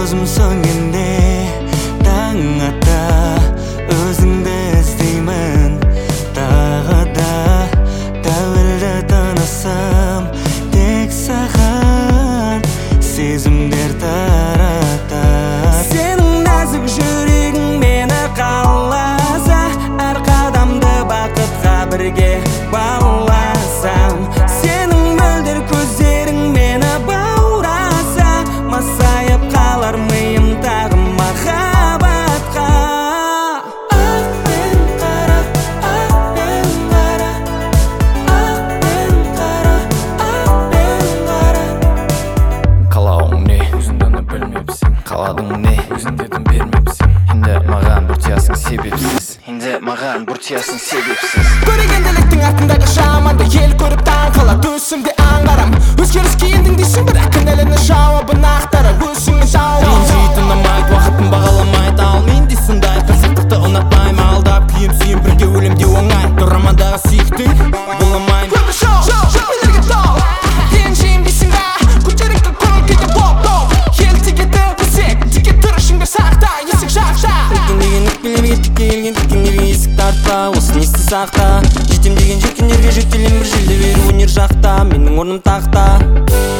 Өзімсің енді таң ата, өзіңді іздеймін тағы да. Тәуелді тынысым тек саған, сезімдер таратар. Сенің нәзік жүрегің мені қаласа, әр қадамды бақытқа бірге бауласам. Сенің мөлдір көздерің мені баураса, масайып қалар миым тағы махаббатқа. Ақ пен қара, ақ пен қара, ақ пен қара, ақ пен қара. Қалауың не? Өзіңді оны білмепсің. Қаладың не? Өзің дедім бермепсің. Енді маған бұртиясың себепсіз. Енді маған бұртиясың себепсіз. Көрегенделіктің артындағы жаманды ел көріп таң қалар. Төсімде аңғарам, өзгеріске елдің дейсің, бірақ кінәлінің жауабын ақтарар. Өзіңе жауап Мен жейтін ұнамайды, уақытын бағаламайды. Ал мен де сондай қырсықтықты ұнатпаймын. Алдап киім сүйім бірге өлемде оңай. Тұрамадағы сүйіктің боламайын. Көбірге тол, ренжейм дейсің ба? Көтеріңкі көңіл күйде боп-боп. Ел теге тыңқысек, теге тұрышыңды сақта, есік жақта. Үлкен деген өкпелерге тікке келген тіккендерге есік тартпа. Осын есті сақта. Жетем деген жеткендерге жетелем бір желді беру өнер жақта. Менің орным тақта.